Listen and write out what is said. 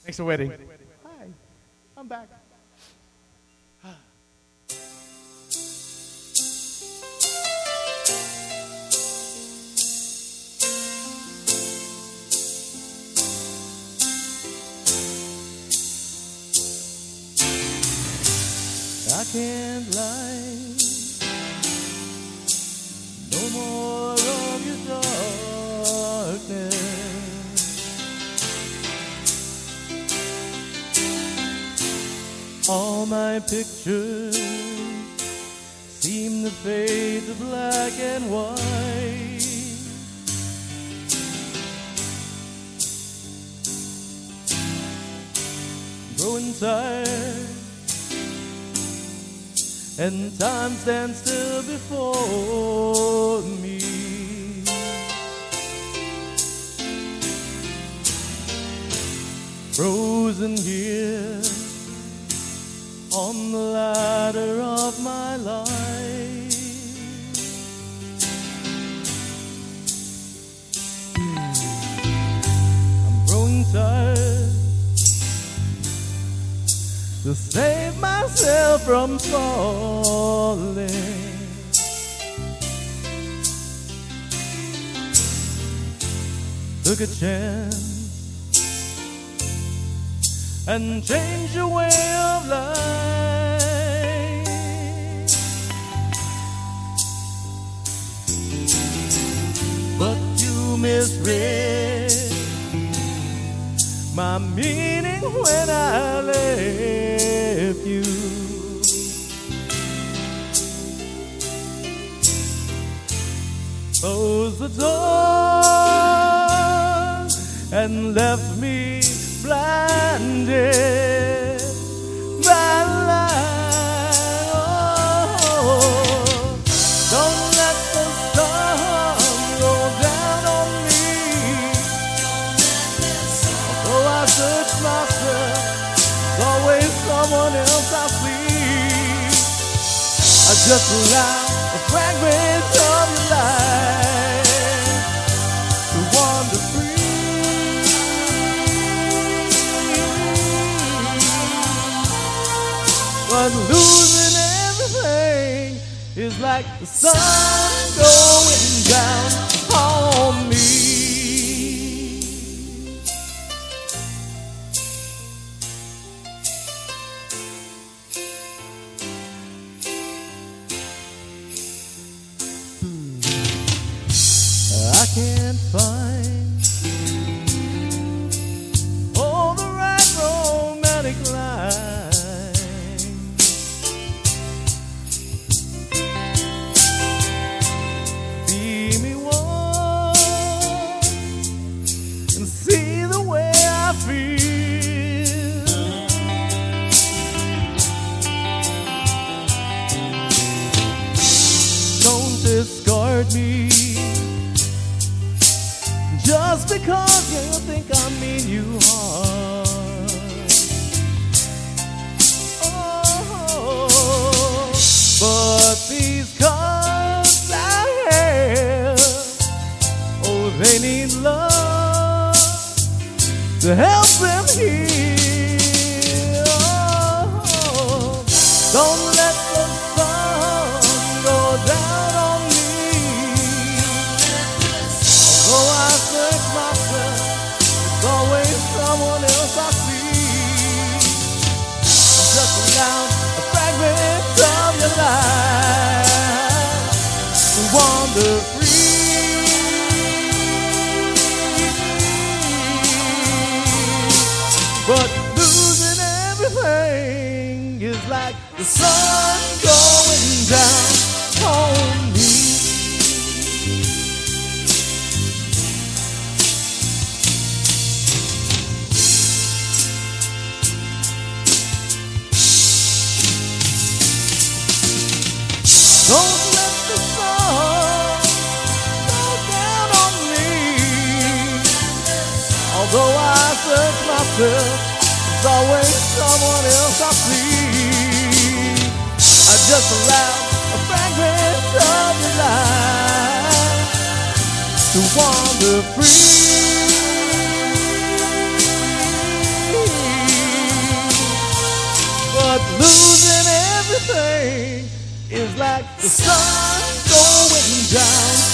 Thanks for waiting. Hi, I'm back. I can't lie, no more of your darkness. All my pictures seem to fade to black and white. Growing tired, and time stands still before me. Frozen here on the ladder of my life. I'm growing tired to save myself from falling. Took a chance and changed your way of life. But you misread my meaning when I left you. Closed the door and left me blinded by light. Oh, don't let the sun go down on me. Though I search myself, there's always someone else I see. I just allow a fragment of your life to wander free. But losing everything is like the sun going down on me. I can't find all the right romantic lines. Be me one and see the way I feel. Don't discard me just because you think I mean you harm. Oh, but these cuts I have, oh, they need love to help them heal. Oh, don't let the sun go down on me. Though I search myself, there's always someone else I see. I'm just around a fragment of your life to wander free. But losing everything is like the sun going down on me. Don't let the sun go down on me. Although I search myself, there's always someone else I see. I just allow a fragment of your life to wander free. like the sun going down.